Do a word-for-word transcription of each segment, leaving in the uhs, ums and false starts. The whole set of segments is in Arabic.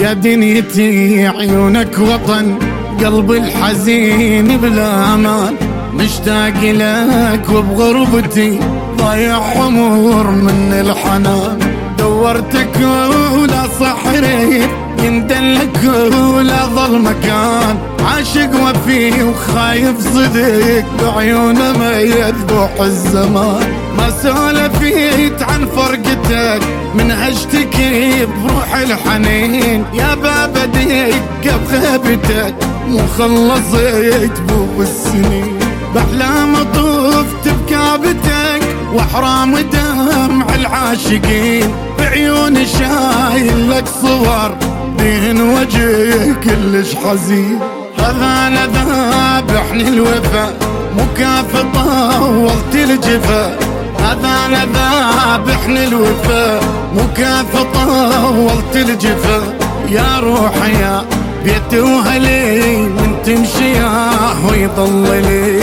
يا دنيتي عيونك وطن قلب الحزين بلا امان، مشتاق لك وبغربتي ضايع عمر من الحنان. دورتك ولا صحريت يندلك ولا ظل مكان، عاشق وفي وخايف صديق بعيونه ما يذبح الزمان. ما سولفيت عن فرقتك من اشتكي بروح الحنين، يا باب دقة بغيبتك مو خلصت بوب السنين. بأحلام طفت بكابتك واحرام دمع العاشقين، بعيون شايل لك صور بين وجهك كلش حزين. هذا لذابحني الوفا مكافأة طولت الجفا، هذا لذابحني الوفا مكافأة طولت الجفا. يا روحي يا بيت وهلي من تمشي ياه ويضل لي.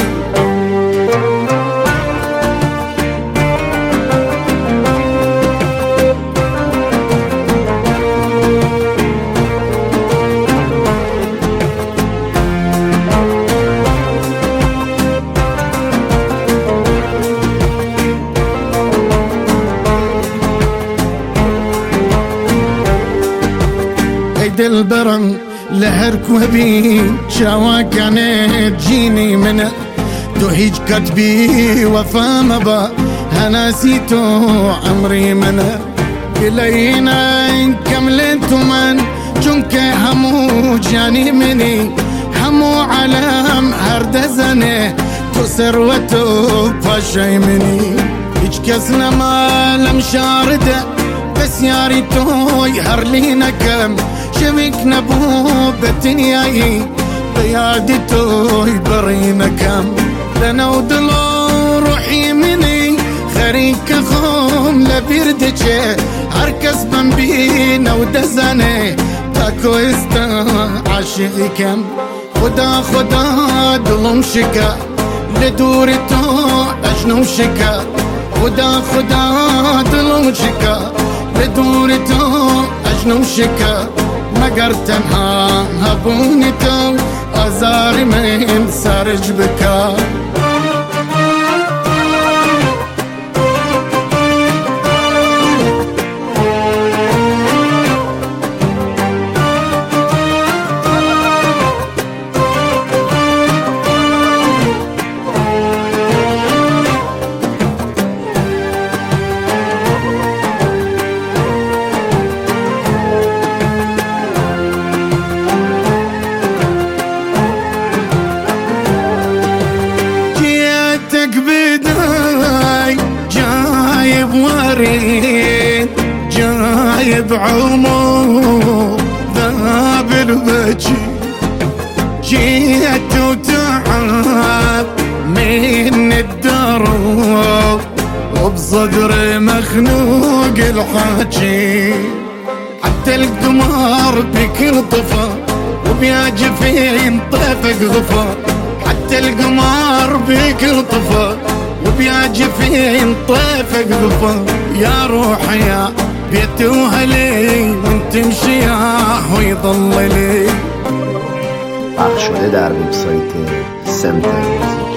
عيد البرم لهر كوبي شاوا كانت جيني من تهيج كتبي وفا مبا هناسيتو عمري من إلينا كملت من جنك همو جاني مني همو علام هردزني تسروتو فاشي مني إيش كسنا ما لم شارده بس يا ريتو يهر لينا كم شبك نبوبة ياي قيادتو يبرينا كم لنا ودلو روحي مني خريك خوم لبيردجي عركز بمبينا ودزاني تاكو استا عاشقي كم. خدا خدا دلوم شكا لدورتو اجنو شكا، خدا خدا دلوم شكا لدورتو اجنو شكا. مگر تنها هبونی تو آزاری من سرج بکا. وريد جايب عمر ذاب الوجه، جيت وتعب من الدرب وبصدري مخنوق الحكي. حتى القمر بكل طفى وبيا جفين طيفك غفى، حتى القمر بكل طفى وبيا جفين طيفك غفا. يا روحي يا بيت وهلي من تمشي ياه ويضل لي. پخش شده در وبسایت سمت موزیک.